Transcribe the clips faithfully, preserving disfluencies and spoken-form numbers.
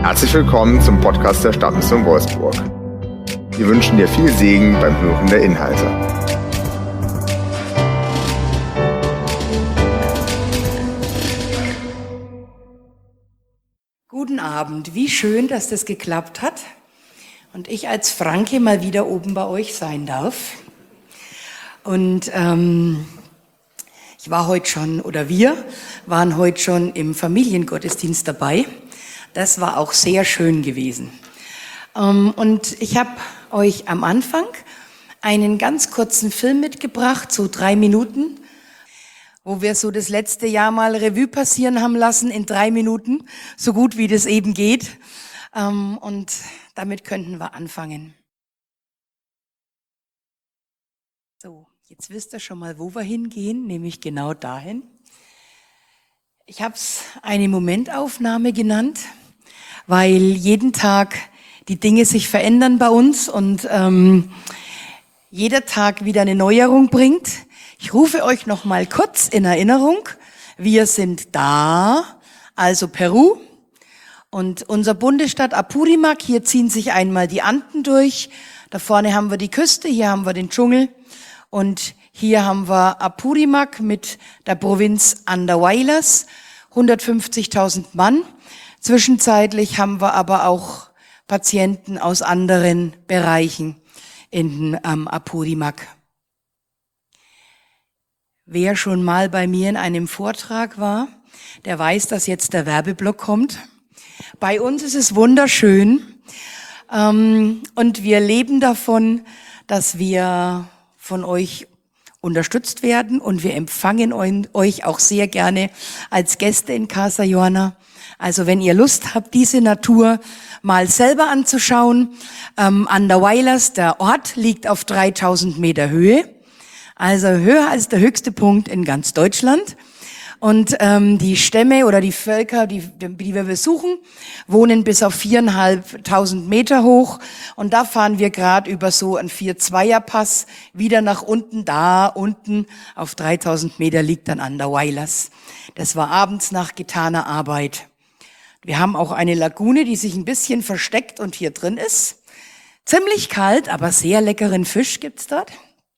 Herzlich willkommen zum Podcast der Stadtmission Wolfsburg. Wir wünschen dir viel Segen beim Hören der Inhalte. Guten Abend, wie schön, dass das geklappt hat und ich als Franke mal wieder oben bei euch sein darf. Und ähm, ich war heute schon, oder wir waren heute schon im Familiengottesdienst dabei. Das war auch sehr schön gewesen. Ähm, und ich habe euch am Anfang einen ganz kurzen Film mitgebracht, so drei Minuten, wo wir so das letzte Jahr mal Revue passieren haben lassen in drei Minuten, so gut wie das eben geht. Ähm, und damit könnten wir anfangen. So, jetzt wisst ihr schon mal, wo wir hingehen, nämlich genau dahin. Ich habe es eine Momentaufnahme genannt, weil jeden Tag die Dinge sich verändern bei uns und ähm, jeder Tag wieder eine Neuerung bringt. Ich rufe euch noch mal kurz in Erinnerung. Wir sind da, also Peru, und unser Bundesstaat Apurimac. Hier ziehen sich einmal die Anden durch. Da vorne haben wir die Küste, hier haben wir den Dschungel und hier haben wir Apurimac mit der Provinz Andahuaylas, hundertfünfzigtausend Mann. Zwischenzeitlich haben wir aber auch Patienten aus anderen Bereichen in ähm, Apurimac. Wer schon mal bei mir in einem Vortrag war, der weiß, dass jetzt der Werbeblock kommt. Bei uns ist es wunderschön ähm, und wir leben davon, dass wir von euch unterstützt werden und wir empfangen euch auch sehr gerne als Gäste in Casa Joana. Also wenn ihr Lust habt, diese Natur mal selber anzuschauen, ähm, Andahuaylas, der Ort, liegt auf dreitausend Meter Höhe, also höher als der höchste Punkt in ganz Deutschland. Und ähm, die Stämme oder die Völker, die, die wir besuchen, wohnen bis auf viereinhalbtausend Meter hoch. Und da fahren wir gerade über so einen Vier-Zweier-Pass wieder nach unten. Da unten auf dreitausend Meter liegt dann Andahuaylas. Das war abends nach getaner Arbeit. Wir haben auch eine Lagune, die sich ein bisschen versteckt und hier drin ist. Ziemlich kalt, aber sehr leckeren Fisch gibt's dort.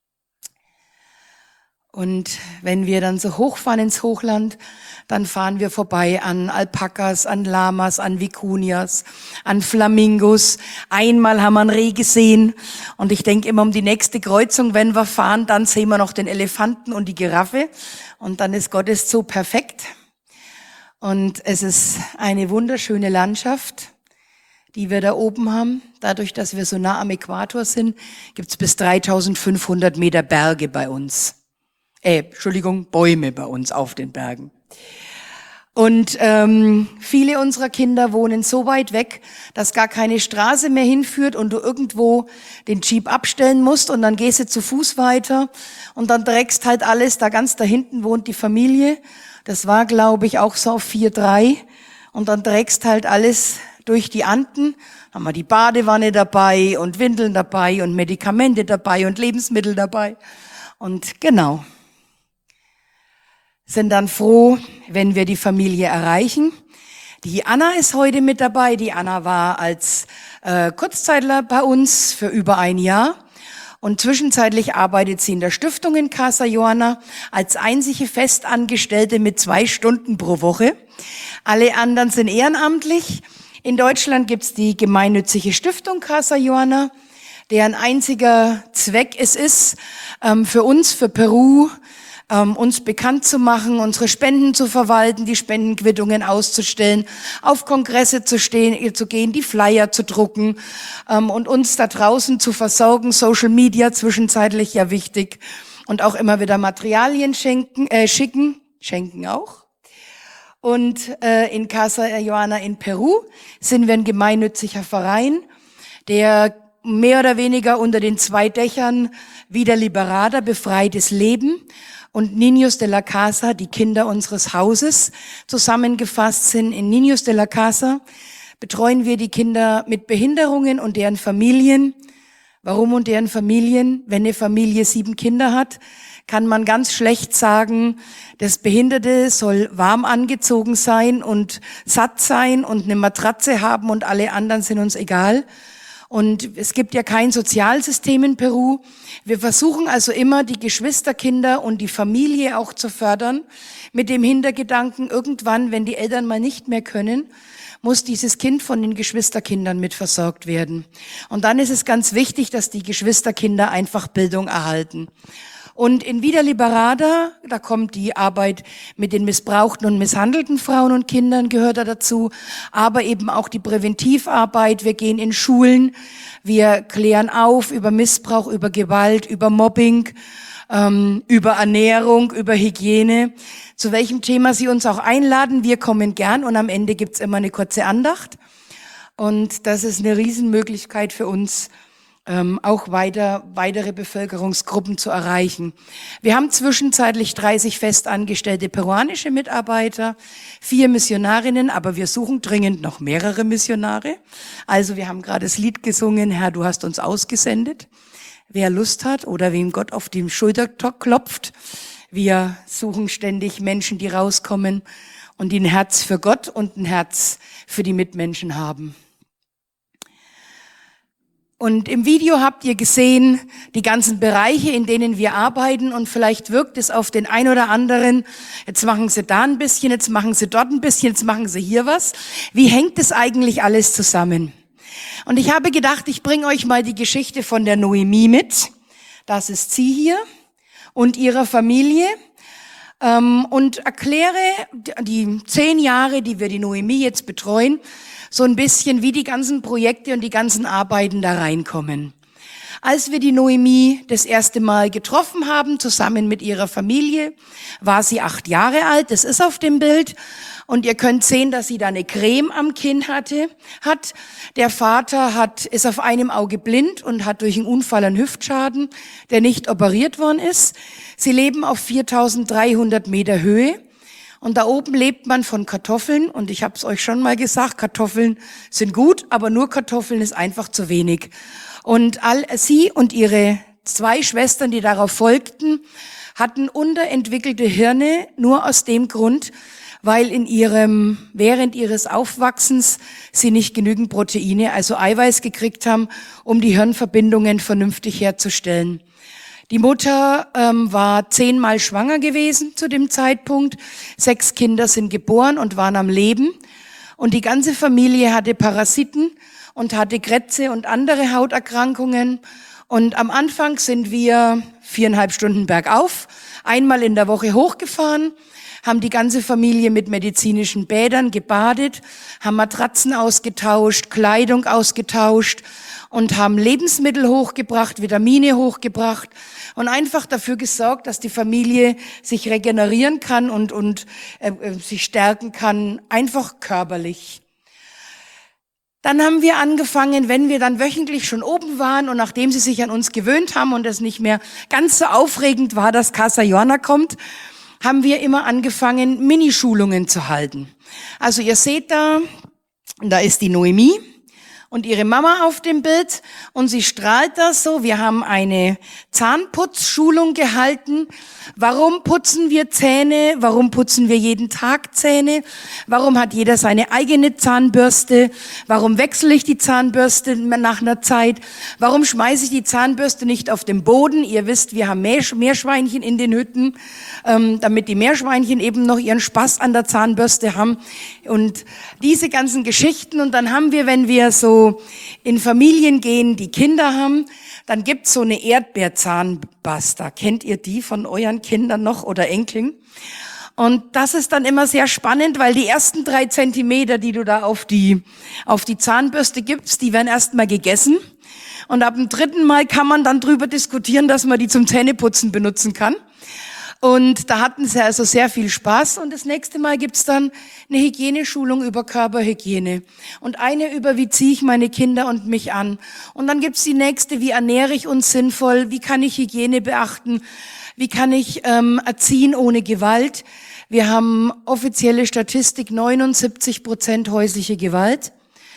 Und wenn wir dann so hochfahren ins Hochland, dann fahren wir vorbei an Alpakas, an Lamas, an Vikunias, an Flamingos. Einmal haben wir einen Reh gesehen und ich denke immer um die nächste Kreuzung, wenn wir fahren, dann sehen wir noch den Elefanten und die Giraffe und dann ist Gottes Zoo perfekt. Und es ist eine wunderschöne Landschaft, die wir da oben haben. Dadurch, dass wir so nah am Äquator sind, gibt's bis dreitausendfünfhundert Meter Berge bei uns. Äh, Entschuldigung, Bäume bei uns auf den Bergen. Und ähm, viele unserer Kinder wohnen so weit weg, dass gar keine Straße mehr hinführt und du irgendwo den Jeep abstellen musst und dann gehst du zu Fuß weiter und dann trägst halt alles, da ganz da hinten wohnt die Familie. Das war, glaube ich, auch so auf vier drei und dann trägst halt alles durch die Anden. Haben wir die Badewanne dabei und Windeln dabei und Medikamente dabei und Lebensmittel dabei. Und genau. Sind dann froh, wenn wir die Familie erreichen. Die Anna ist heute mit dabei. Die Anna war als äh, Kurzzeitler bei uns für über ein Jahr und zwischenzeitlich arbeitet sie in der Stiftung in Casa Joana als einzige Festangestellte mit zwei Stunden pro Woche. Alle anderen sind ehrenamtlich. In Deutschland gibt's die gemeinnützige Stiftung Casa Joana, deren einziger Zweck es ist, ähm, für uns, für Peru, Um, uns bekannt zu machen, unsere Spenden zu verwalten, die Spendenquittungen auszustellen, auf Kongresse zu, stehen, zu gehen, die Flyer zu drucken um, und uns da draußen zu versorgen. Social Media zwischenzeitlich ja wichtig und auch immer wieder Materialien schenken, äh, schicken, schenken auch. Und äh, in Casa Joana in Peru sind wir ein gemeinnütziger Verein, der mehr oder weniger unter den zwei Dächern Vida Liberada, befreites Leben, und Niños de la Casa, die Kinder unseres Hauses, zusammengefasst sind. In Niños de la Casa betreuen wir die Kinder mit Behinderungen und deren Familien Warum und deren Familien? Wenn eine Familie sieben Kinder hat, kann man ganz schlecht sagen, das Behinderte soll warm angezogen sein und satt sein und eine Matratze haben und alle anderen sind uns egal. Und es gibt ja kein Sozialsystem in Peru. Wir versuchen also immer, die Geschwisterkinder und die Familie auch zu fördern, mit dem Hintergedanken, irgendwann, wenn die Eltern mal nicht mehr können, muss dieses Kind von den Geschwisterkindern mitversorgt werden. Und dann ist es ganz wichtig, dass die Geschwisterkinder einfach Bildung erhalten. Und in Vida Liberada, da kommt die Arbeit mit den missbrauchten und misshandelten Frauen und Kindern, gehört da dazu, aber eben auch die Präventivarbeit. Wir gehen in Schulen, wir klären auf über Missbrauch, über Gewalt, über Mobbing, ähm, über Ernährung, über Hygiene. Zu welchem Thema Sie uns auch einladen, wir kommen gern und am Ende gibt's immer eine kurze Andacht. Und das ist eine Riesenmöglichkeit für uns, Ähm, auch weiter, weitere Bevölkerungsgruppen zu erreichen. Wir haben zwischenzeitlich dreißig festangestellte peruanische Mitarbeiter, vier Missionarinnen, aber wir suchen dringend noch mehrere Missionare. Also wir haben gerade das Lied gesungen, Herr, du hast uns ausgesendet. Wer Lust hat oder wem Gott auf die Schulter klopft, wir suchen ständig Menschen, die rauskommen und die ein Herz für Gott und ein Herz für die Mitmenschen haben. Und im Video habt ihr gesehen, die ganzen Bereiche, in denen wir arbeiten und vielleicht wirkt es auf den ein oder anderen, jetzt machen sie da ein bisschen, jetzt machen sie dort ein bisschen, jetzt machen sie hier was. Wie hängt das eigentlich alles zusammen? Und ich habe gedacht, ich bringe euch mal die Geschichte von der Noemi mit. Das ist sie hier und ihrer Familie. Und erkläre die zehn Jahre, die wir die Noemi jetzt betreuen, so ein bisschen, wie die ganzen Projekte und die ganzen Arbeiten da reinkommen. Als wir die Noemi das erste Mal getroffen haben, zusammen mit ihrer Familie, war sie acht Jahre alt, das ist auf dem Bild. Und ihr könnt sehen, dass sie da eine Creme am Kinn hatte, hat. Der Vater hat, ist auf einem Auge blind und hat durch einen Unfall einen Hüftschaden, der nicht operiert worden ist. Sie leben auf viertausenddreihundert Meter Höhe. Und da oben lebt man von Kartoffeln. Und ich habe es euch schon mal gesagt, Kartoffeln sind gut, aber nur Kartoffeln ist einfach zu wenig. Und all, sie und ihre zwei Schwestern, die darauf folgten, hatten unterentwickelte Hirne, nur aus dem Grund, weil in ihrem, während ihres Aufwachsens sie nicht genügend Proteine, also Eiweiß gekriegt haben, um die Hirnverbindungen vernünftig herzustellen. Die Mutter ähm, war zehnmal schwanger gewesen zu dem Zeitpunkt. Sechs Kinder sind geboren und waren am Leben. Und die ganze Familie hatte Parasiten und hatte Krätze und andere Hauterkrankungen. Und am Anfang sind wir viereinhalb Stunden bergauf, einmal in der Woche hochgefahren, haben die ganze Familie mit medizinischen Bädern gebadet, haben Matratzen ausgetauscht, Kleidung ausgetauscht und haben Lebensmittel hochgebracht, Vitamine hochgebracht und einfach dafür gesorgt, dass die Familie sich regenerieren kann und, und äh, sich stärken kann, einfach körperlich. Dann haben wir angefangen, wenn wir dann wöchentlich schon oben waren und nachdem sie sich an uns gewöhnt haben und es nicht mehr ganz so aufregend war, dass Casa Joana kommt, haben wir immer angefangen, Minischulungen zu halten. Also ihr seht da, da ist die Noemi und ihre Mama auf dem Bild und sie strahlt das so. Wir haben eine Zahnputzschulung gehalten. Warum putzen wir Zähne? Warum putzen wir jeden Tag Zähne? Warum hat jeder seine eigene Zahnbürste? Warum wechsle ich die Zahnbürste nach einer Zeit? Warum schmeiße ich die Zahnbürste nicht auf den Boden? Ihr wisst, wir haben Meerschweinchen in den Hütten, ähm, damit die Meerschweinchen eben noch ihren Spaß an der Zahnbürste haben. Und diese ganzen Geschichten. Und dann haben wir, wenn wir so in Familien gehen, die Kinder haben, dann gibt's so eine Erdbeerzahnpasta. Kennt ihr die von euren Kindern noch oder Enkeln? Und das ist dann immer sehr spannend, weil die ersten drei Zentimeter, die du da auf die, auf die Zahnbürste gibst, die werden erstmal gegessen. Und ab dem dritten Mal kann man dann drüber diskutieren, dass man die zum Zähneputzen benutzen kann. Und da hatten sie also sehr viel Spaß. Und das nächste Mal gibt's dann eine Hygieneschulung über Körperhygiene. Und eine über, wie ziehe ich meine Kinder und mich an. Und dann gibt's die nächste, wie ernähre ich uns sinnvoll, wie kann ich Hygiene beachten, wie kann ich ähm, erziehen ohne Gewalt. Wir haben offizielle Statistik, neunundsiebzig Prozent häusliche Gewalt.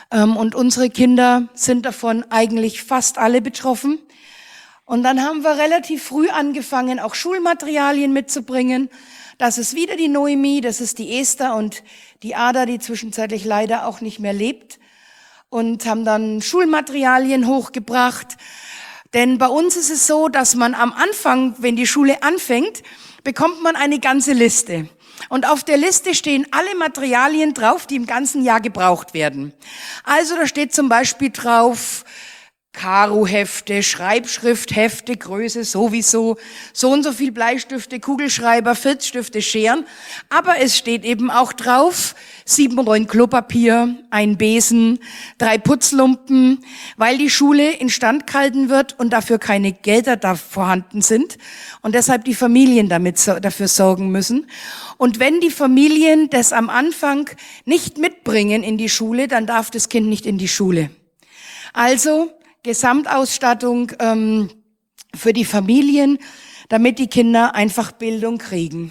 Ähm, und unsere Kinder sind davon eigentlich fast alle betroffen. Und dann haben wir relativ früh angefangen, auch Schulmaterialien mitzubringen. Das ist wieder die Noemi, das ist die Esther und die Ada, die zwischenzeitlich leider auch nicht mehr lebt. Und haben dann Schulmaterialien hochgebracht. Denn bei uns ist es so, dass man am Anfang, wenn die Schule anfängt, bekommt man eine ganze Liste. Und auf der Liste stehen alle Materialien drauf, die im ganzen Jahr gebraucht werden. Also da steht zum Beispiel drauf, Karo-Hefte, Schreibschrifthefte, Größe sowieso, so und so viel Bleistifte, Kugelschreiber, Filzstifte, Scheren. Aber es steht eben auch drauf, sieben Rollen Klopapier, ein Besen, drei Putzlumpen, weil die Schule instand gehalten wird und dafür keine Gelder da vorhanden sind und deshalb die Familien damit so, dafür sorgen müssen. Und wenn die Familien das am Anfang nicht mitbringen in die Schule, dann darf das Kind nicht in die Schule. Also Gesamtausstattung ähm, für die Familien, damit die Kinder einfach Bildung kriegen.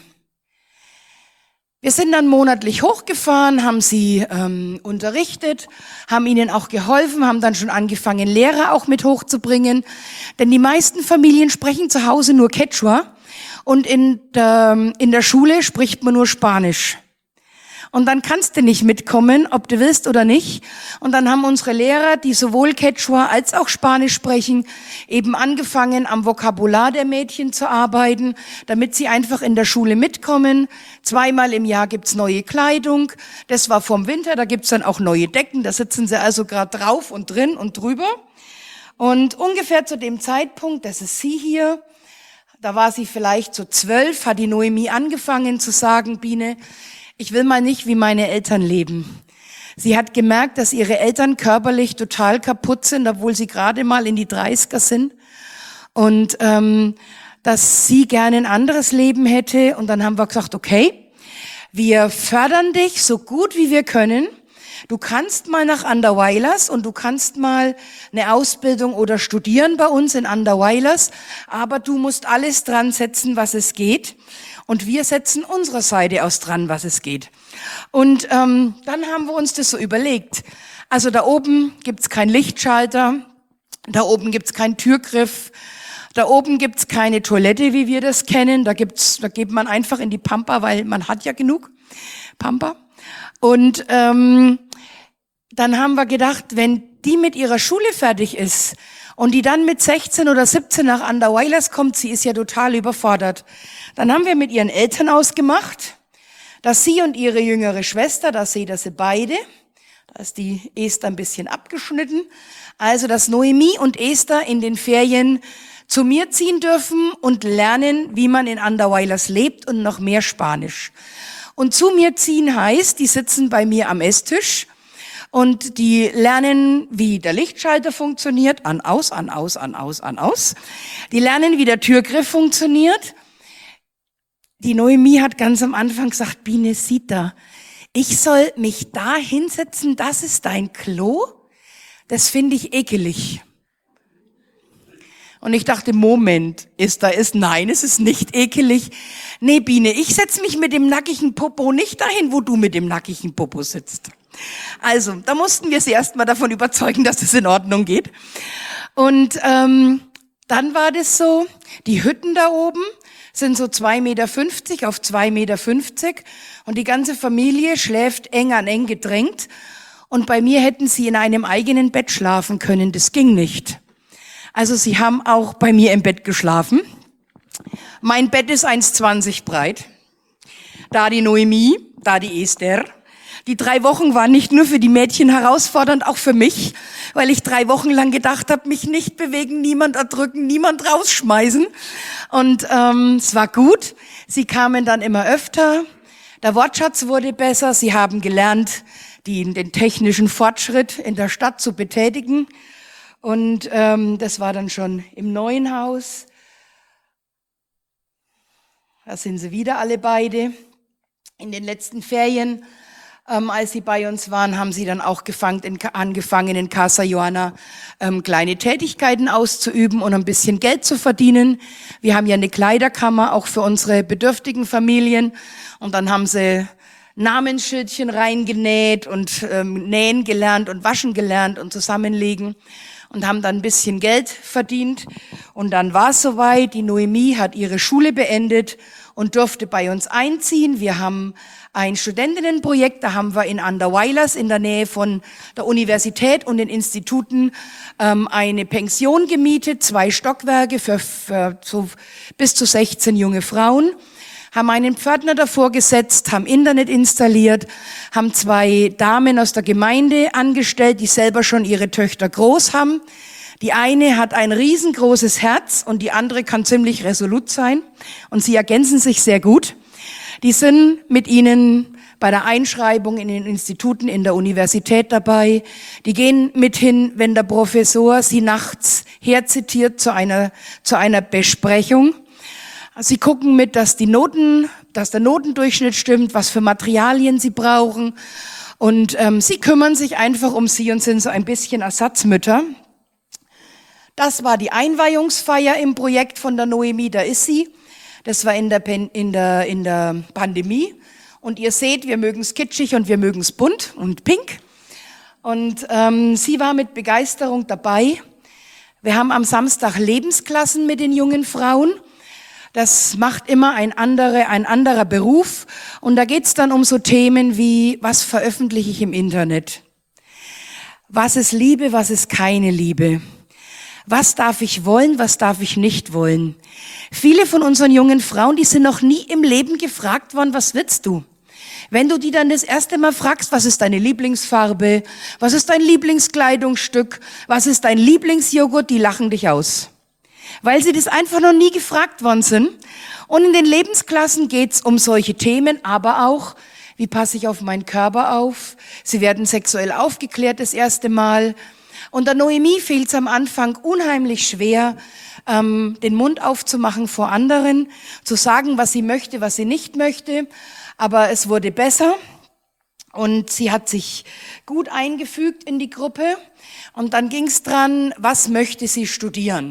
Wir sind dann monatlich hochgefahren, haben sie ähm, unterrichtet, haben ihnen auch geholfen, haben dann schon angefangen, Lehrer auch mit hochzubringen. Denn die meisten Familien sprechen zu Hause nur Quechua und in der, in der Schule spricht man nur Spanisch. Und dann kannst du nicht mitkommen, ob du willst oder nicht. Und dann haben unsere Lehrer, die sowohl Quechua als auch Spanisch sprechen, eben angefangen, am Vokabular der Mädchen zu arbeiten, damit sie einfach in der Schule mitkommen. Zweimal im Jahr gibt's neue Kleidung. Das war vom Winter, da gibt's dann auch neue Decken. Da sitzen sie also gerade drauf und drin und drüber. Und ungefähr zu dem Zeitpunkt, das ist sie hier, da war sie vielleicht so zwölf, hat die Noemi angefangen zu sagen, Biene, ich will mal nicht wie meine Eltern leben. Sie hat gemerkt, dass ihre Eltern körperlich total kaputt sind, obwohl sie gerade mal in die dreißiger sind. Und ähm, dass sie gerne ein anderes Leben hätte. Und dann haben wir gesagt, okay, wir fördern dich so gut wie wir können. Du kannst mal nach Anderweilers und du kannst mal eine Ausbildung oder studieren bei uns in Anderweilers. Aber du musst alles dran setzen, was es geht. Und wir setzen unsere Seite aus dran, was es geht. Und ähm, dann haben wir uns das so überlegt. Also da oben gibt's keinen Lichtschalter, da oben gibt's keinen Türgriff, da oben gibt's keine Toilette, wie wir das kennen. Da gibt's, da geht man einfach in die Pampa, weil man hat ja genug Pampa. Und ähm, dann haben wir gedacht, wenn die mit ihrer Schule fertig ist und die dann mit sechzehn oder siebzehn nach Anderweilers kommt, sie ist ja total überfordert. Dann haben wir mit ihren Eltern ausgemacht, dass sie und ihre jüngere Schwester, da seht ihr sie beide, da ist die Esther ein bisschen abgeschnitten, also dass Noemi und Esther in den Ferien zu mir ziehen dürfen und lernen, wie man in Anderweilers lebt und noch mehr Spanisch. Und zu mir ziehen heißt, die sitzen bei mir am Esstisch und die lernen, wie der Lichtschalter funktioniert, an, aus, an, aus, an, aus, an, aus. Die lernen, wie der Türgriff funktioniert. Die Noemi hat ganz am Anfang gesagt, Biene, Sita, ich soll mich da hinsetzen, das ist dein Klo? Das finde ich ekelig. Und ich dachte, Moment, ist da ist, nein, es ist nicht ekelig. Nee, Biene, ich setze mich mit dem nackigen Popo nicht dahin, wo du mit dem nackigen Popo sitzt. Also, da mussten wir sie erst mal davon überzeugen, dass es in Ordnung geht. Und ähm, dann war das so, die Hütten da oben sind so zwei Meter fünfzig auf zwei Meter fünfzig und die ganze Familie schläft eng an eng gedrängt. Und bei mir hätten sie in einem eigenen Bett schlafen können, das ging nicht. Also sie haben auch bei mir im Bett geschlafen. Mein Bett ist eins zwanzig breit. Da die Noemi, da die Esther. Die drei Wochen waren nicht nur für die Mädchen herausfordernd, auch für mich, weil ich drei Wochen lang gedacht habe, mich nicht bewegen, niemand erdrücken, niemand rausschmeißen. Und ähm, es war gut. Sie kamen dann immer öfter. Der Wortschatz wurde besser. Sie haben gelernt, die, den technischen Fortschritt in der Stadt zu betätigen. Und ähm, das war dann schon im neuen Haus. Da sind sie wieder alle beide. In den letzten Ferien, ähm, als sie bei uns waren, haben sie dann auch gefangen, in, angefangen, in Casa Joana ähm, kleine Tätigkeiten auszuüben und ein bisschen Geld zu verdienen. Wir haben ja eine Kleiderkammer, auch für unsere bedürftigen Familien. Und dann haben sie Namensschildchen reingenäht und ähm, nähen gelernt und waschen gelernt und zusammenlegen und haben dann ein bisschen Geld verdient. Und dann war es soweit, die Noemie hat ihre Schule beendet und durfte bei uns einziehen. Wir haben ein Studentinnenprojekt, da haben wir in Anderweilers in der Nähe von der Universität und den Instituten ähm, eine Pension gemietet, zwei Stockwerke für, für so bis zu sechzehn junge Frauen, haben einen Pförtner davor gesetzt, haben Internet installiert, haben zwei Damen aus der Gemeinde angestellt, die selber schon ihre Töchter groß haben. Die eine hat ein riesengroßes Herz und die andere kann ziemlich resolut sein und sie ergänzen sich sehr gut. Die sind mit ihnen bei der Einschreibung in den Instituten in der Universität dabei. Die gehen mit hin, wenn der Professor sie nachts herzitiert zu einer, zu einer Besprechung. Sie gucken mit, dass die Noten, dass der Notendurchschnitt stimmt, was für Materialien sie brauchen. Und ähm, sie kümmern sich einfach um sie und sind so ein bisschen Ersatzmütter. Das war die Einweihungsfeier im Projekt von der Noemie, da ist sie. Das war in der, Pen, in der, in der Pandemie. Und ihr seht, wir mögen es kitschig und wir mögen es bunt und pink. Und ähm, sie war mit Begeisterung dabei. Wir haben am Samstag Lebensklassen mit den jungen Frauen. Das macht immer ein anderer, ein anderer Beruf. Und da geht's dann um so Themen wie, was veröffentliche ich im Internet? Was ist Liebe, was ist keine Liebe? Was darf ich wollen, was darf ich nicht wollen? Viele von unseren jungen Frauen, die sind noch nie im Leben gefragt worden, was willst du? Wenn du die dann das erste Mal fragst, was ist deine Lieblingsfarbe, was ist dein Lieblingskleidungsstück, was ist dein Lieblingsjoghurt, die lachen dich aus. Weil sie das einfach noch nie gefragt worden sind. Und in den Lebensklassen geht's um solche Themen, aber auch, wie passe ich auf meinen Körper auf? Sie werden sexuell aufgeklärt das erste Mal. Und der Noemie fiel es am Anfang unheimlich schwer, ähm, den Mund aufzumachen vor anderen, zu sagen, was sie möchte, was sie nicht möchte. Aber es wurde besser und sie hat sich gut eingefügt in die Gruppe. Und dann ging es dran, was möchte sie studieren?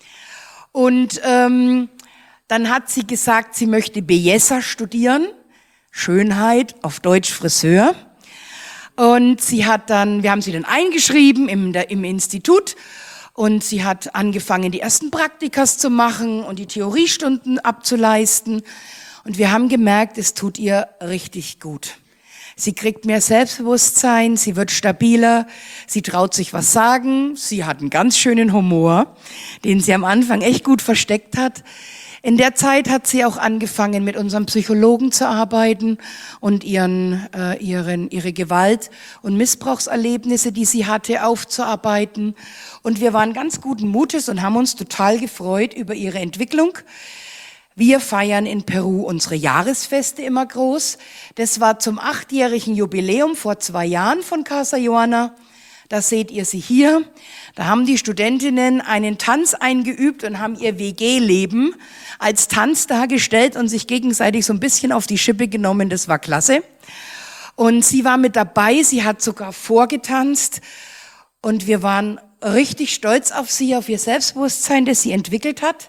Und ähm, dann hat sie gesagt, sie möchte Belleza studieren, Schönheit, auf Deutsch Friseur. Und sie hat dann, wir haben sie dann eingeschrieben im, der, im Institut und sie hat angefangen, die ersten Praktikas zu machen und die Theoriestunden abzuleisten. Und wir haben gemerkt, es tut ihr richtig gut. Sie kriegt mehr Selbstbewusstsein, sie wird stabiler, sie traut sich was sagen, sie hat einen ganz schönen Humor, den sie am Anfang echt gut versteckt hat. In der Zeit hat sie auch angefangen, mit unserem Psychologen zu arbeiten und ihren, äh, ihren, ihre Gewalt- und Missbrauchserlebnisse, die sie hatte, aufzuarbeiten. Und wir waren ganz guten Mutes und haben uns total gefreut über ihre Entwicklung. Wir feiern in Peru unsere Jahresfeste immer groß. Das war zum achtjährigen Jubiläum vor zwei Jahren von Casa Joana. Da seht ihr sie hier. Da haben die Studentinnen einen Tanz eingeübt und haben ihr W G-Leben als Tanz dargestellt und sich gegenseitig so ein bisschen auf die Schippe genommen. Das war klasse. Und sie war mit dabei. Sie hat sogar vorgetanzt. Und wir waren richtig stolz auf sie, auf ihr Selbstbewusstsein, das sie entwickelt hat.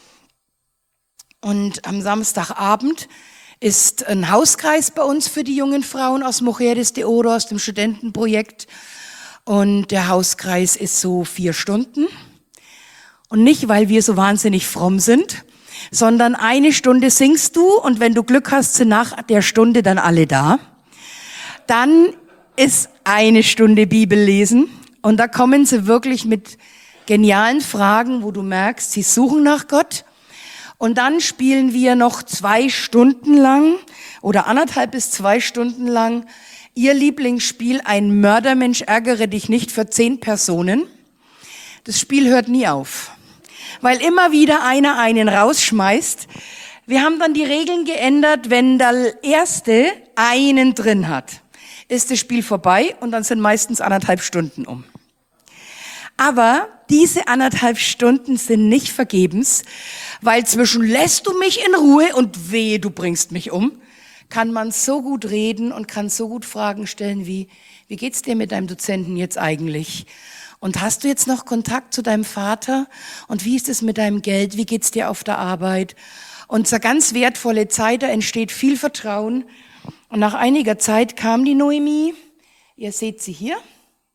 Und am Samstagabend ist ein Hauskreis bei uns für die jungen Frauen aus Mujeres de Oro, aus dem Studentenprojekt. Und der Hauskreis ist so vier Stunden. Und nicht, weil wir so wahnsinnig fromm sind, sondern eine Stunde singst du und wenn du Glück hast, sind nach der Stunde dann alle da. Dann ist eine Stunde Bibel lesen und da kommen sie wirklich mit genialen Fragen, wo du merkst, sie suchen nach Gott. Und dann spielen wir noch zwei Stunden lang oder anderthalb bis zwei Stunden lang ihr Lieblingsspiel, ein Mördermensch ärgere dich nicht für zehn Personen. Das Spiel hört nie auf, weil immer wieder einer einen rausschmeißt. Wir haben dann die Regeln geändert, wenn der Erste einen drin hat, ist das Spiel vorbei und dann sind meistens anderthalb Stunden um. Aber diese anderthalb Stunden sind nicht vergebens, weil zwischen lässt du mich in Ruhe und wehe, du bringst mich um, kann man so gut reden und kann so gut Fragen stellen wie, wie geht's dir mit deinem Dozenten jetzt eigentlich? Und hast du jetzt noch Kontakt zu deinem Vater? Und wie ist es mit deinem Geld? Wie geht's dir auf der Arbeit? Und so ganz wertvolle Zeit, da entsteht viel Vertrauen. Und nach einiger Zeit kam die Noemi, ihr seht sie hier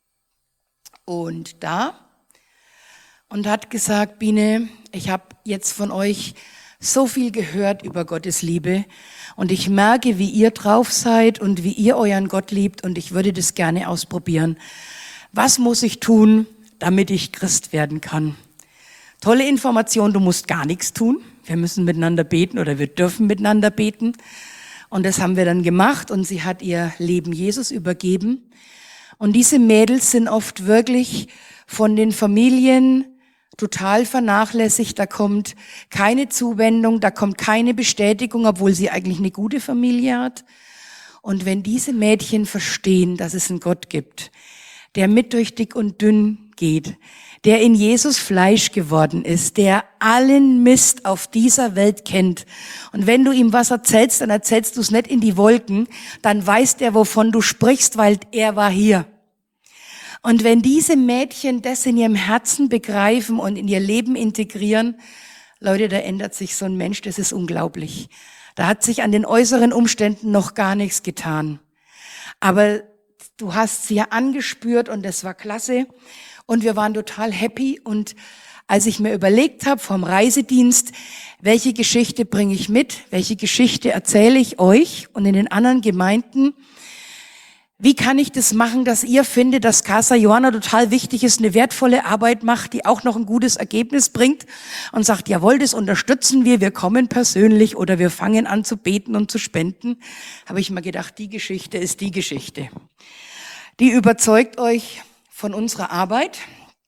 und da, und hat gesagt, Biene, ich habe jetzt von euch so viel gehört über Gottes Liebe und ich merke, wie ihr drauf seid und wie ihr euren Gott liebt und ich würde das gerne ausprobieren. Was muss ich tun, damit ich Christ werden kann? Tolle Information, du musst gar nichts tun. Wir müssen miteinander beten oder wir dürfen miteinander beten. Und das haben wir dann gemacht und sie hat ihr Leben Jesus übergeben. Und diese Mädels sind oft wirklich von den Familien total vernachlässigt. Da kommt keine Zuwendung, da kommt keine Bestätigung, obwohl sie eigentlich eine gute Familie hat. Und wenn diese Mädchen verstehen, dass es einen Gott gibt, der mit durch dick und dünn geht, der in Jesus Fleisch geworden ist, der allen Mist auf dieser Welt kennt. Und wenn du ihm was erzählst, dann erzählst du es nicht in die Wolken, dann weiß der, wovon du sprichst, weil er war hier. Und wenn diese Mädchen das in ihrem Herzen begreifen und in ihr Leben integrieren, Leute, da ändert sich so ein Mensch, das ist unglaublich. Da hat sich an den äußeren Umständen noch gar nichts getan. Aber du hast sie ja angespürt und das war klasse. Und wir waren total happy. Und als ich mir überlegt habe vom Reisedienst, welche Geschichte bringe ich mit, welche Geschichte erzähle ich euch und in den anderen Gemeinden, wie kann ich das machen, dass ihr findet, dass Casa Johanna total wichtig ist, eine wertvolle Arbeit macht, die auch noch ein gutes Ergebnis bringt und sagt, jawohl, das unterstützen wir, wir kommen persönlich oder wir fangen an zu beten und zu spenden, habe ich mir gedacht, die Geschichte ist die Geschichte. Die überzeugt euch von unserer Arbeit.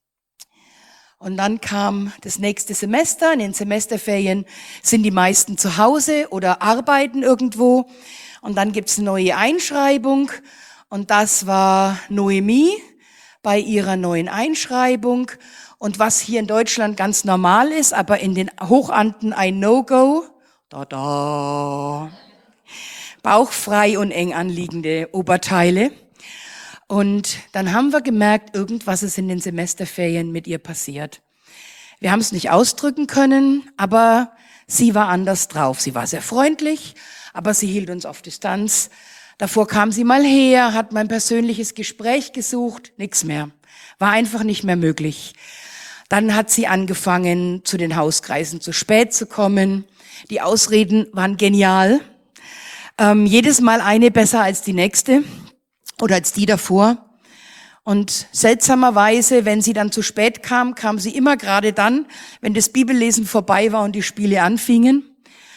Und dann kam das nächste Semester. In den Semesterferien sind die meisten zu Hause oder arbeiten irgendwo. Und dann gibt's eine neue Einschreibung. Und das war Noemi bei ihrer neuen Einschreibung. Und was hier in Deutschland ganz normal ist, aber in den Hochanden ein No-Go. Da, da. Bauchfrei und eng anliegende Oberteile. Und dann haben wir gemerkt, irgendwas ist in den Semesterferien mit ihr passiert. Wir haben es nicht ausdrücken können, aber sie war anders drauf. Sie war sehr freundlich, aber sie hielt uns auf Distanz. Davor kam sie mal her, hat mein persönliches Gespräch gesucht, nichts mehr. War einfach nicht mehr möglich. Dann hat sie angefangen, zu den Hauskreisen zu spät zu kommen. Die Ausreden waren genial. Ähm, jedes Mal eine besser als die nächste. Oder als die davor. Und seltsamerweise, wenn sie dann zu spät kam, kam sie immer gerade dann, wenn das Bibellesen vorbei war und die Spiele anfingen.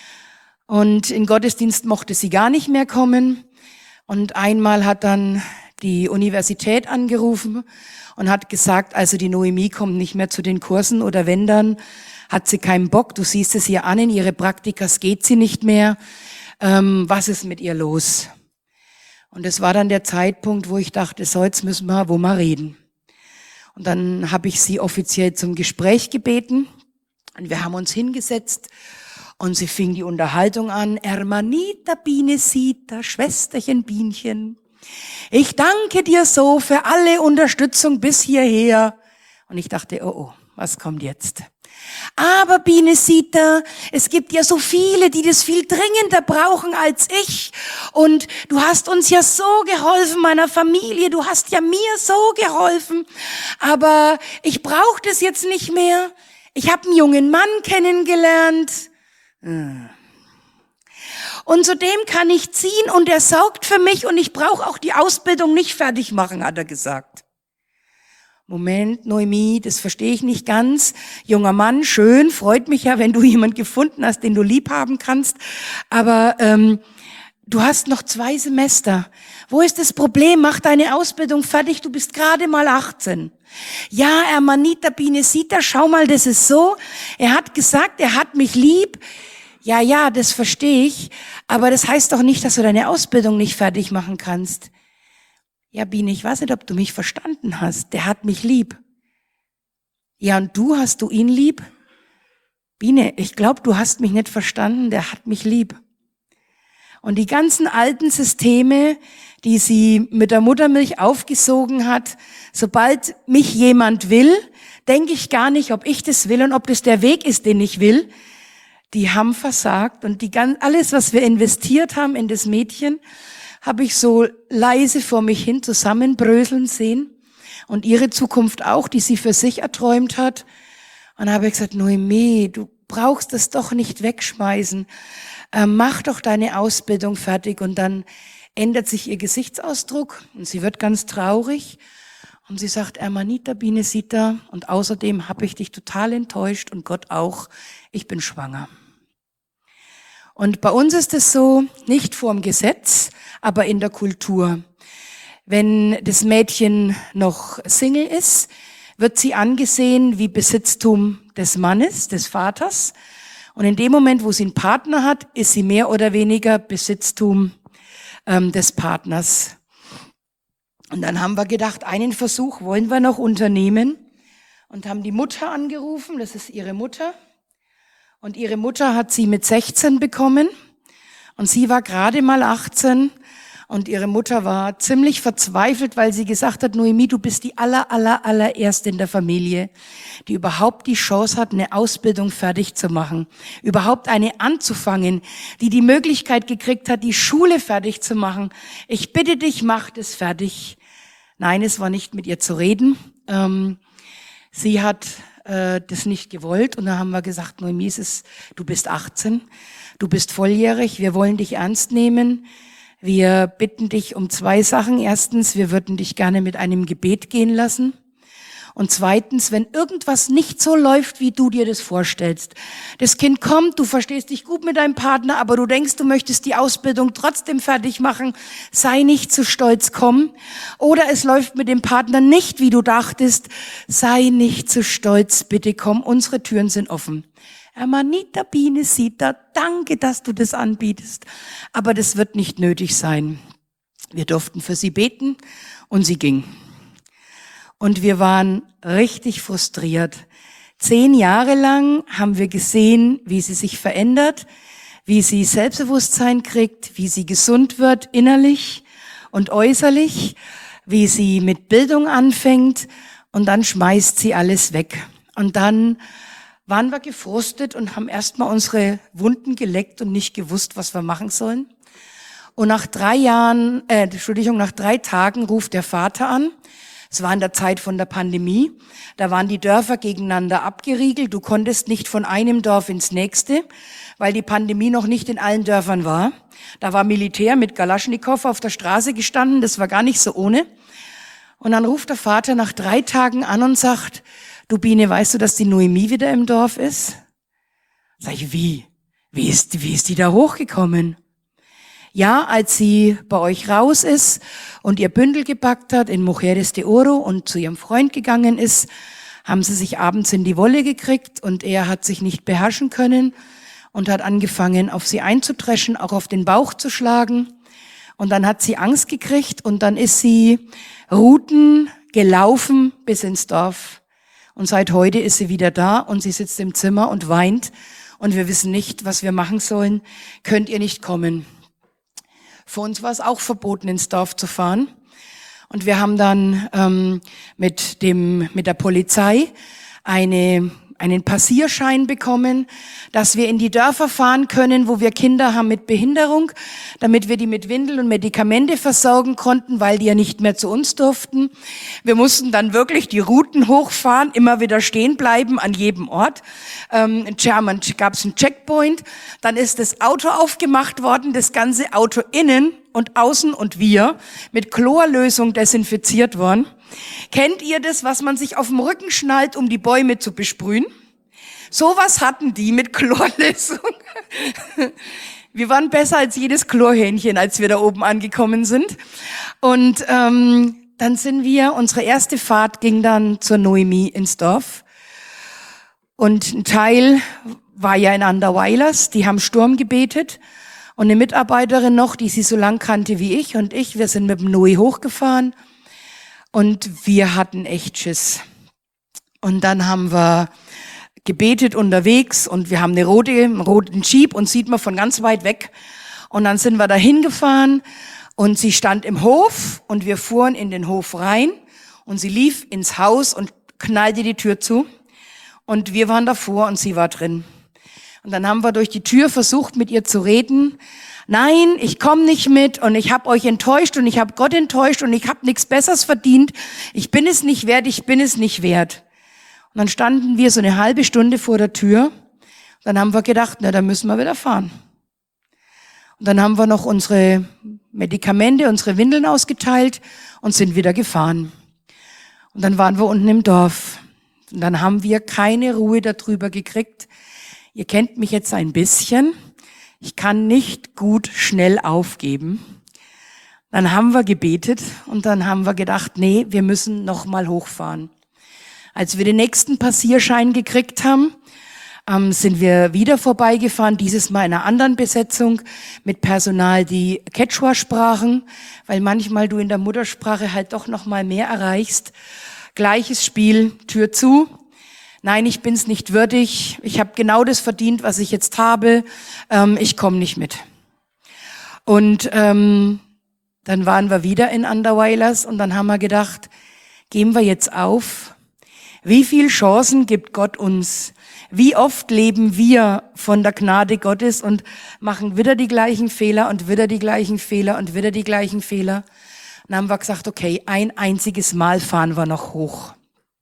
Und in Gottesdienst mochte sie gar nicht mehr kommen. Und einmal hat dann die Universität angerufen und hat gesagt, also die Noemi kommt nicht mehr zu den Kursen oder wenn dann, hat sie keinen Bock. Du siehst es ihr an, in ihre Praktikas geht sie nicht mehr. Ähm, was ist mit ihr los? Und es war dann der Zeitpunkt, wo ich dachte, so, jetzt müssen wir wo mal reden. Und dann habe ich sie offiziell zum Gespräch gebeten. Und wir haben uns hingesetzt und sie fing die Unterhaltung an. Hermanita Binesita, Schwesterchen Bienchen. Ich danke dir so für alle Unterstützung bis hierher. Und ich dachte, oh, oh, was kommt jetzt? Aber Binesita, es gibt ja so viele, die das viel dringender brauchen als ich. Und du hast uns ja so geholfen, meiner Familie. Du hast ja mir so geholfen. Aber ich brauche das jetzt nicht mehr. Ich habe einen jungen Mann kennengelernt. Und zu dem kann ich ziehen und er sorgt für mich und ich brauche auch die Ausbildung nicht fertig machen, hat er gesagt. Moment, Noemi, das verstehe ich nicht ganz. Junger Mann, schön, freut mich ja, wenn du jemand gefunden hast, den du lieb haben kannst. Aber ähm, du hast noch zwei Semester. Wo ist das Problem? Mach deine Ausbildung fertig, du bist gerade mal achtzehn. Ja, Hermanita Binesita, schau mal, das ist so. Er hat gesagt, er hat mich lieb. Ja, ja, das verstehe ich. Aber das heißt doch nicht, dass du deine Ausbildung nicht fertig machen kannst. Ja, Biene, ich weiß nicht, ob du mich verstanden hast. Der hat mich lieb. Ja, und du, hast du ihn lieb? Biene, ich glaube, du hast mich nicht verstanden. Der hat mich lieb. Und die ganzen alten Systeme, die sie mit der Muttermilch aufgesogen hat, sobald mich jemand will, denke ich gar nicht, ob ich das will und ob das der Weg ist, den ich will. Die haben versagt. Und die, alles, was wir investiert haben in das Mädchen, habe ich so leise vor mich hin zusammenbröseln sehen und ihre Zukunft auch, die sie für sich erträumt hat. Und da habe ich gesagt, Noemi, du brauchst es doch nicht wegschmeißen. Äh, mach doch deine Ausbildung fertig. Und dann ändert sich ihr Gesichtsausdruck und sie wird ganz traurig. Und sie sagt, Ermanita Binesita, und außerdem habe ich dich total enttäuscht und Gott auch, ich bin schwanger. Und bei uns ist es so, nicht vorm Gesetz, aber in der Kultur. Wenn das Mädchen noch Single ist, wird sie angesehen wie Besitztum des Mannes, des Vaters. Und in dem Moment, wo sie einen Partner hat, ist sie mehr oder weniger Besitztum ähm, des Partners. Und dann haben wir gedacht, einen Versuch wollen wir noch unternehmen und haben die Mutter angerufen, das ist ihre Mutter. Und ihre Mutter hat sie mit sechzehn bekommen und sie war gerade mal achtzehn. Und ihre Mutter war ziemlich verzweifelt, weil sie gesagt hat, Noemi, du bist die aller, aller, allererste in der Familie, die überhaupt die Chance hat, eine Ausbildung fertig zu machen, überhaupt eine anzufangen, die die Möglichkeit gekriegt hat, die Schule fertig zu machen. Ich bitte dich, mach das fertig. Nein, es war nicht mit ihr zu reden. Ähm, sie hat äh, das nicht gewollt und dann haben wir gesagt, Noemi, es ist, du bist achtzehn, du bist volljährig, wir wollen dich ernst nehmen. Wir bitten dich um zwei Sachen. Erstens, wir würden dich gerne mit einem Gebet gehen lassen. Und zweitens, wenn irgendwas nicht so läuft, wie du dir das vorstellst. Das Kind kommt, du verstehst dich gut mit deinem Partner, aber du denkst, du möchtest die Ausbildung trotzdem fertig machen. Sei nicht zu stolz, komm. Oder es läuft mit dem Partner nicht, wie du dachtest. Sei nicht zu stolz, bitte komm. Unsere Türen sind offen. Ermanita Binesita, danke, dass du das anbietest. Aber das wird nicht nötig sein. Wir durften für sie beten und sie ging. Und wir waren richtig frustriert. Zehn Jahre lang haben wir gesehen, wie sie sich verändert, wie sie Selbstbewusstsein kriegt, wie sie gesund wird innerlich und äußerlich, wie sie mit Bildung anfängt und dann schmeißt sie alles weg. Und dann waren wir gefrustet und haben erstmal unsere Wunden geleckt und nicht gewusst, was wir machen sollen. Und nach drei Jahren, äh, Entschuldigung, nach drei Tagen ruft der Vater an. Es war in der Zeit von der Pandemie. Da waren die Dörfer gegeneinander abgeriegelt. Du konntest nicht von einem Dorf ins nächste, weil die Pandemie noch nicht in allen Dörfern war. Da war Militär mit Galaschnikow auf der Straße gestanden. Das war gar nicht so ohne. Und dann ruft der Vater nach drei Tagen an und sagt, du Biene, weißt du, dass die Noemi wieder im Dorf ist? Sag ich, wie? Wie ist, wie ist die da hochgekommen? Ja, als sie bei euch raus ist und ihr Bündel gepackt hat in Mujeres de Oro und zu ihrem Freund gegangen ist, haben sie sich abends in die Wolle gekriegt und er hat sich nicht beherrschen können und hat angefangen, auf sie einzudreschen, auch auf den Bauch zu schlagen. Und dann hat sie Angst gekriegt und dann ist sie Routen gelaufen bis ins Dorf. Und seit heute ist sie wieder da und sie sitzt im Zimmer und weint und wir wissen nicht, was wir machen sollen. Könnt ihr nicht kommen? Für uns war es auch verboten, ins Dorf zu fahren. Und wir haben dann ähm, mit dem mit der Polizei eine einen Passierschein bekommen, dass wir in die Dörfer fahren können, wo wir Kinder haben mit Behinderung, damit wir die mit Windel und Medikamente versorgen konnten, weil die ja nicht mehr zu uns durften. Wir mussten dann wirklich die Routen hochfahren, immer wieder stehen bleiben an jedem Ort. Ähm, in German gab es einen Checkpoint, dann ist das Auto aufgemacht worden, das ganze Auto innen und außen und wir mit Chlorlösung desinfiziert worden. Kennt ihr das, was man sich auf dem Rücken schnallt, um die Bäume zu besprühen? Sowas hatten die mit Chlorlösung. Wir waren besser als jedes Chlorhähnchen, als wir da oben angekommen sind. Und ähm, dann sind wir, unsere erste Fahrt ging dann zur Noemi ins Dorf. Und ein Teil war ja in Anderweilers, die haben Sturm gebetet. Und eine Mitarbeiterin noch, die sie so lang kannte wie ich und ich, wir sind mit dem Noe hochgefahren. Und wir hatten echt Schiss. Und dann haben wir gebetet unterwegs und wir haben eine rote, einen roten Jeep und sieht man von ganz weit weg. Und dann sind wir da hingefahren und sie stand im Hof und wir fuhren in den Hof rein und sie lief ins Haus und knallte die Tür zu. Und wir waren davor und sie war drin. Und dann haben wir durch die Tür versucht, mit ihr zu reden, Nein, ich komme nicht mit und ich habe euch enttäuscht und ich habe Gott enttäuscht und ich habe nichts Besseres verdient. Ich bin es nicht wert, ich bin es nicht wert. Und dann standen wir so eine halbe Stunde vor der Tür. Dann haben wir gedacht, na, dann müssen wir wieder fahren. Und dann haben wir noch unsere Medikamente, unsere Windeln ausgeteilt und sind wieder gefahren. Und dann waren wir unten im Dorf. Und dann haben wir keine Ruhe darüber gekriegt. Ihr kennt mich jetzt ein bisschen. Ich kann nicht gut schnell aufgeben. Dann haben wir gebetet und dann haben wir gedacht, nee, wir müssen noch mal hochfahren. Als wir den nächsten Passierschein gekriegt haben, ähm, sind wir wieder vorbeigefahren, dieses Mal in einer anderen Besetzung mit Personal, die Quechua sprachen, weil manchmal du in der Muttersprache halt doch noch mal mehr erreichst. Gleiches Spiel, Tür zu. Nein, ich bin's nicht würdig. Ich habe genau das verdient, was ich jetzt habe. Ähm, ich komme nicht mit. Und ähm, dann waren wir wieder in Anderweilers und dann haben wir gedacht, geben wir jetzt auf? Wie viel Chancen gibt Gott uns? Wie oft leben wir von der Gnade Gottes und machen wieder die gleichen Fehler und wieder die gleichen Fehler und wieder die gleichen Fehler? Dann haben wir gesagt, okay, ein einziges Mal fahren wir noch hoch.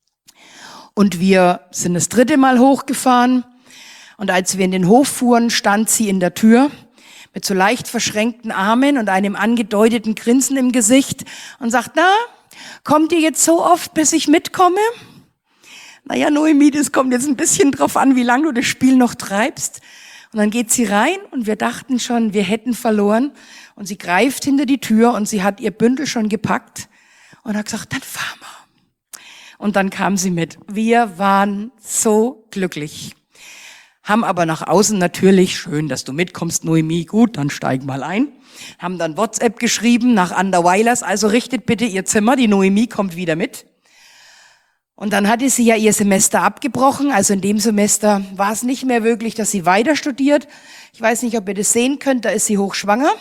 Und wir sind das dritte Mal hochgefahren. Und als wir in den Hof fuhren, stand sie in der Tür mit so leicht verschränkten Armen und einem angedeuteten Grinsen im Gesicht und sagt, na, kommt ihr jetzt so oft, bis ich mitkomme? Naja, Noemi, das kommt jetzt ein bisschen drauf an, wie lange du das Spiel noch treibst. Und dann geht sie rein und wir dachten schon, wir hätten verloren. Und sie greift hinter die Tür und sie hat ihr Bündel schon gepackt und hat gesagt, dann fahren wir. Und dann kam sie mit. Wir waren so glücklich. Haben aber nach außen natürlich, schön, dass du mitkommst, Noemi, gut, dann steig mal ein. Haben dann WhatsApp geschrieben nach Anderweilers, also richtet bitte ihr Zimmer, die Noemi kommt wieder mit. Und dann hatte sie ja ihr Semester abgebrochen, also in dem Semester war es nicht mehr möglich, dass sie weiter studiert. Ich weiß nicht, ob ihr das sehen könnt, da ist sie hochschwanger.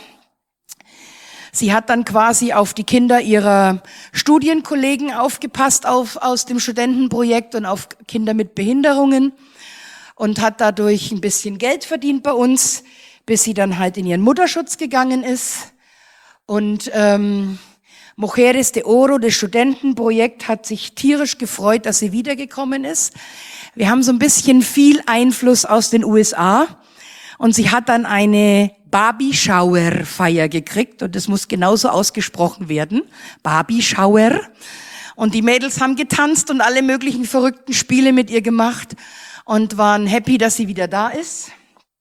Sie hat dann quasi auf die Kinder ihrer Studienkollegen aufgepasst auf, aus dem Studentenprojekt und auf Kinder mit Behinderungen und hat dadurch ein bisschen Geld verdient bei uns, bis sie dann halt in ihren Mutterschutz gegangen ist. Und ähm, Mujeres de Oro, das Studentenprojekt, hat sich tierisch gefreut, dass sie wiedergekommen ist. Wir haben so ein bisschen viel Einfluss aus den U S A und sie hat dann eine Baby-Shower-Feier gekriegt und das muss genauso ausgesprochen werden. Baby-Shower. Und die Mädels haben getanzt und alle möglichen verrückten Spiele mit ihr gemacht und waren happy, dass sie wieder da ist.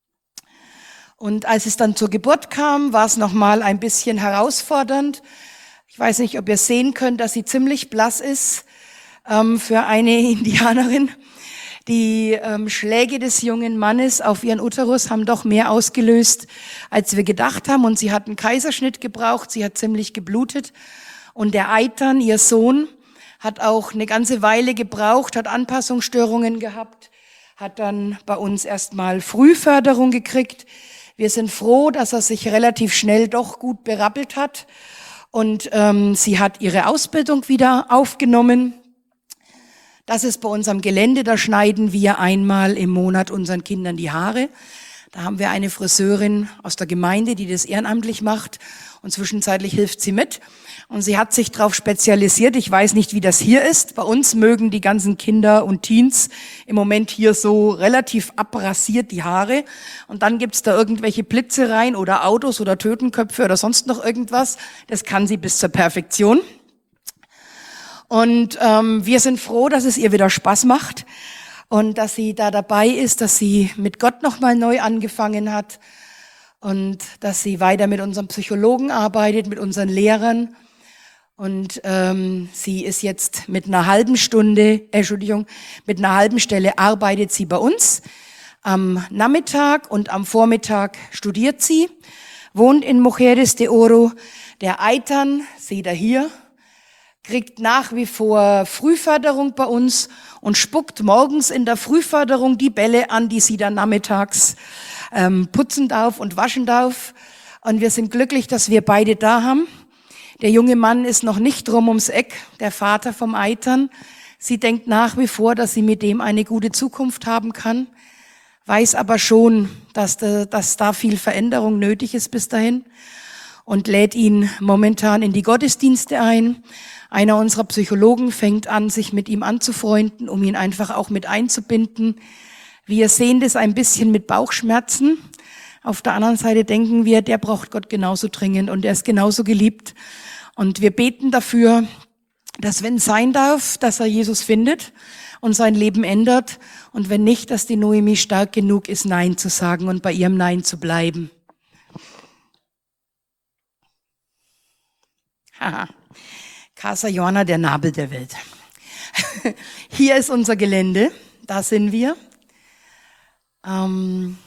Und als es dann zur Geburt kam, war es nochmal ein bisschen herausfordernd. Ich weiß nicht, ob ihr sehen könnt, dass sie ziemlich blass ist ähm, für eine Indianerin. Die ähm, Schläge des jungen Mannes auf ihren Uterus haben doch mehr ausgelöst, als wir gedacht haben. Und sie hat einen Kaiserschnitt gebraucht, sie hat ziemlich geblutet. Und der Eitan, ihr Sohn, hat auch eine ganze Weile gebraucht, hat Anpassungsstörungen gehabt, hat dann bei uns erstmal Frühförderung gekriegt. Wir sind froh, dass er sich relativ schnell doch gut berappelt hat. Und ähm, sie hat ihre Ausbildung wieder aufgenommen. Das ist bei uns am Gelände, da schneiden wir einmal im Monat unseren Kindern die Haare. Da haben wir eine Friseurin aus der Gemeinde, die das ehrenamtlich macht und zwischenzeitlich hilft sie mit. Und sie hat sich darauf spezialisiert. Ich weiß nicht, wie das hier ist. Bei uns mögen die ganzen Kinder und Teens im Moment hier so relativ abrasiert die Haare. Und dann gibt's da irgendwelche Blitze rein oder Autos oder Totenköpfe oder sonst noch irgendwas. Das kann sie bis zur Perfektion. Und ähm, wir sind froh, dass es ihr wieder Spaß macht und dass sie da dabei ist, dass sie mit Gott nochmal neu angefangen hat und dass sie weiter mit unserem Psychologen arbeitet, mit unseren Lehrern. Und ähm, sie ist jetzt mit einer halben Stunde, äh, Entschuldigung, mit einer halben Stelle arbeitet sie bei uns. Am Nachmittag und am Vormittag studiert sie, wohnt in Mujeres de Oro. Der Eitan, seht ihr hier, kriegt nach wie vor Frühförderung bei uns und spuckt morgens in der Frühförderung die Bälle an, die sie dann nachmittags ähm, putzen darf und waschen darf. Und wir sind glücklich, dass wir beide da haben. Der junge Mann ist noch nicht drum ums Eck, der Vater vom Eitan. Sie denkt nach wie vor, dass sie mit dem eine gute Zukunft haben kann, weiß aber schon, dass, da, dass da viel Veränderung nötig ist bis dahin und lädt ihn momentan in die Gottesdienste ein. Einer unserer Psychologen fängt an, sich mit ihm anzufreunden, um ihn einfach auch mit einzubinden. Wir sehen das ein bisschen mit Bauchschmerzen. Auf der anderen Seite denken wir, der braucht Gott genauso dringend und er ist genauso geliebt. Und wir beten dafür, dass wenn es sein darf, dass er Jesus findet und sein Leben ändert. Und wenn nicht, dass die Noemi stark genug ist, Nein zu sagen und bei ihrem Nein zu bleiben. Haha. Casa Johanna, der Nabel der Welt. Hier ist unser Gelände, da sind wir. Ähm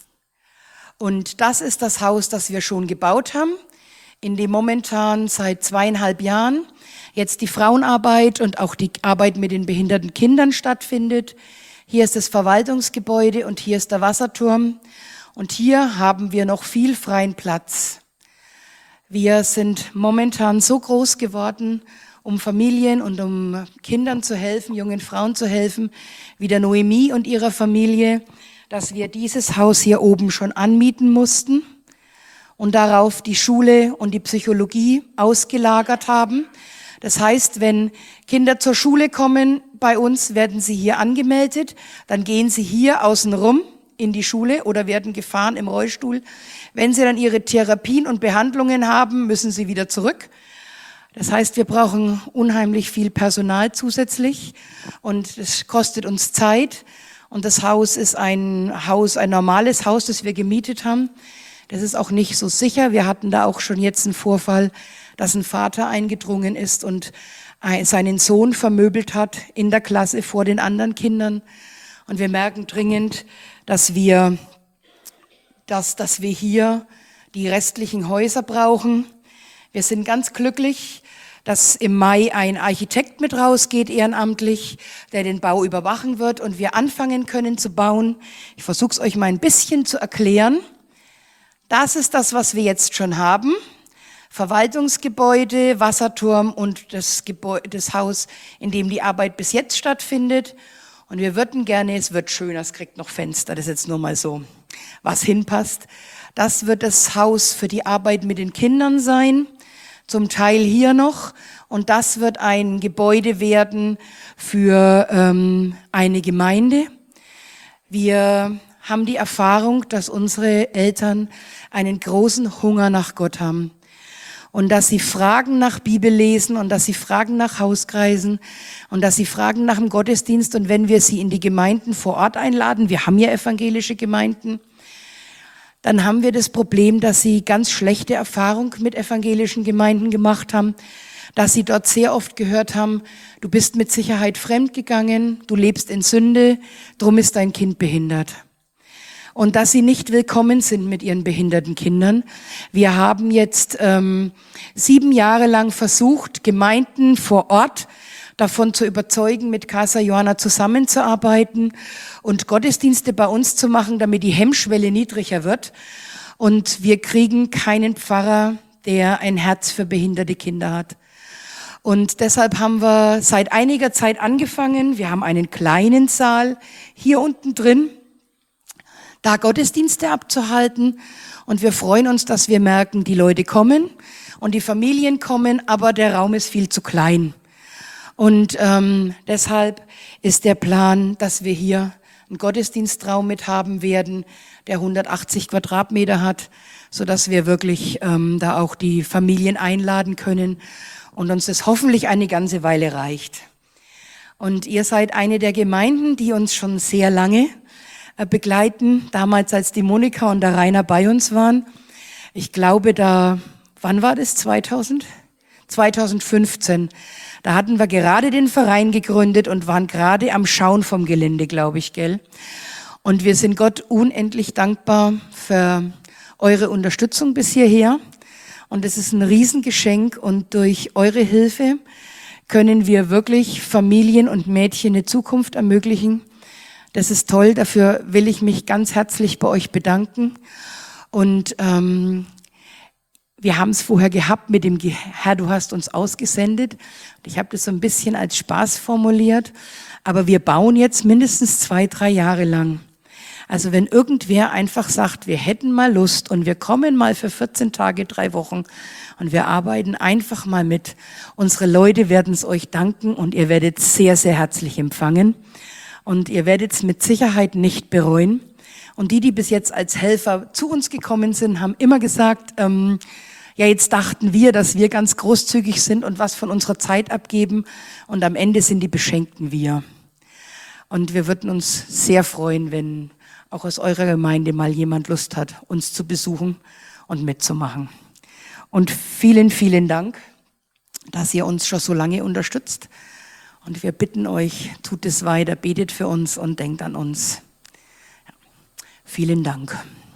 Und das ist das Haus, das wir schon gebaut haben, in dem momentan seit zweieinhalb Jahren jetzt die Frauenarbeit und auch die Arbeit mit den behinderten Kindern stattfindet. Hier ist das Verwaltungsgebäude und hier ist der Wasserturm. Und hier haben wir noch viel freien Platz. Wir sind momentan so groß geworden, um Familien und um Kindern zu helfen, jungen Frauen zu helfen, wie der Noemi und ihrer Familie, dass wir dieses Haus hier oben schon anmieten mussten und darauf die Schule und die Psychologie ausgelagert haben. Das heißt, wenn Kinder zur Schule kommen bei uns, werden sie hier angemeldet, dann gehen sie hier außen rum in die Schule oder werden gefahren im Rollstuhl. Wenn sie dann ihre Therapien und Behandlungen haben, müssen sie wieder zurück. Das heißt, wir brauchen unheimlich viel Personal zusätzlich und das kostet uns Zeit. Und das Haus ist ein Haus, ein normales Haus, das wir gemietet haben. Das ist auch nicht so sicher. Wir hatten da auch schon jetzt einen Vorfall, dass ein Vater eingedrungen ist und seinen Sohn vermöbelt hat in der Klasse vor den anderen Kindern. Und wir merken dringend, dass wir, dass, dass wir hier die restlichen Häuser brauchen. Wir sind ganz glücklich, dass im Mai ein Architekt mit rausgeht, ehrenamtlich, der den Bau überwachen wird und wir anfangen können zu bauen. Ich versuche es euch mal ein bisschen zu erklären. Das ist das, was wir jetzt schon haben. Verwaltungsgebäude, Wasserturm und das Gebäude, das Haus, in dem die Arbeit bis jetzt stattfindet. Und wir würden gerne, es wird schöner, es kriegt noch Fenster, das ist jetzt nur mal so, was hinpasst. Das wird das Haus für die Arbeit mit den Kindern sein. Zum Teil hier noch und das wird ein Gebäude werden für ähm, eine Gemeinde. Wir haben die Erfahrung, dass unsere Eltern einen großen Hunger nach Gott haben und dass sie fragen nach Bibellesen und dass sie fragen nach Hauskreisen und dass sie fragen nach dem Gottesdienst und wenn wir sie in die Gemeinden vor Ort einladen, wir haben ja evangelische Gemeinden, dann haben wir das Problem, dass sie ganz schlechte Erfahrungen mit evangelischen Gemeinden gemacht haben, dass sie dort sehr oft gehört haben, du bist mit Sicherheit fremdgegangen, du lebst in Sünde, drum ist dein Kind behindert. Und dass sie nicht willkommen sind mit ihren behinderten Kindern. Wir haben jetzt ähm, sieben Jahre lang versucht, Gemeinden vor Ort davon zu überzeugen, mit Casa Johanna zusammenzuarbeiten und Gottesdienste bei uns zu machen, damit die Hemmschwelle niedriger wird. Und wir kriegen keinen Pfarrer, der ein Herz für behinderte Kinder hat. Und deshalb haben wir seit einiger Zeit angefangen. Wir haben einen kleinen Saal hier unten drin, da Gottesdienste abzuhalten. Und wir freuen uns, dass wir merken, die Leute kommen und die Familien kommen, aber der Raum ist viel zu klein. Und ähm, deshalb ist der Plan, dass wir hier einen Gottesdienstraum mit haben werden, der hundertachtzig Quadratmeter hat, so dass wir wirklich ähm, da auch die Familien einladen können und uns das hoffentlich eine ganze Weile reicht. Und ihr seid eine der Gemeinden, die uns schon sehr lange äh, begleiten, damals als die Monika und der Rainer bei uns waren. Ich glaube, da, wann war das? zweitausend? zweitausendfünfzehn. Da hatten wir gerade den Verein gegründet und waren gerade am Schauen vom Gelände, glaube ich, gell? Und wir sind Gott unendlich dankbar für eure Unterstützung bis hierher. Und es ist ein Riesengeschenk und durch eure Hilfe können wir wirklich Familien und Mädchen eine Zukunft ermöglichen. Das ist toll, dafür will ich mich ganz herzlich bei euch bedanken. Und ähm, wir haben es vorher gehabt mit dem, Herr, du hast uns ausgesendet. Ich habe das so ein bisschen als Spaß formuliert, aber wir bauen jetzt mindestens zwei, drei Jahre lang. Also wenn irgendwer einfach sagt, wir hätten mal Lust und wir kommen mal für vierzehn Tage, drei Wochen und wir arbeiten einfach mal mit. Unsere Leute werden es euch danken und ihr werdet sehr, sehr herzlich empfangen. Und ihr werdet es mit Sicherheit nicht bereuen. Und die, die bis jetzt als Helfer zu uns gekommen sind, haben immer gesagt, ähm, ja, jetzt dachten wir, dass wir ganz großzügig sind und was von unserer Zeit abgeben. Und am Ende sind die Beschenkten wir. Und wir würden uns sehr freuen, wenn auch aus eurer Gemeinde mal jemand Lust hat, uns zu besuchen und mitzumachen. Und vielen, vielen Dank, dass ihr uns schon so lange unterstützt. Und wir bitten euch, tut es weiter, betet für uns und denkt an uns. Ja. Vielen Dank.